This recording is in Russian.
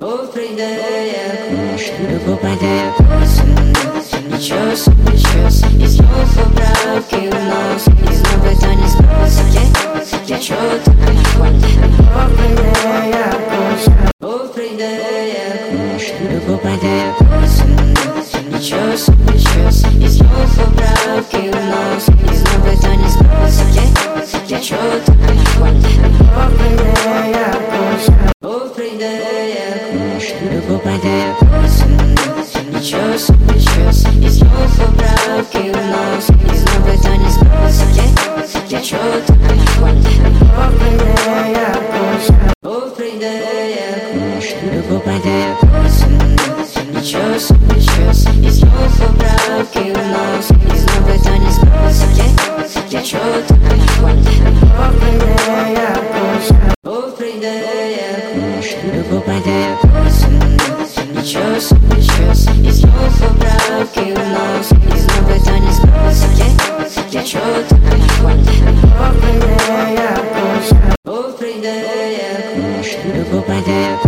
Любовь падает ничес, и снова поправки в нос. И снова это не сброс, я чё-то Любовь падает ничес, и снова поправки в нос. И снова это не сброс, я чё-то Любовь падает ничес, и снова поправки в нос. И снова это не сброс, я чё-то Любовь падает ничес, и снова поправки в нос. И снова это не сброс, я чё-то Любовь падает ничес, и снова поправки в нос. И снова это не сброс, я чё-то Любовь падает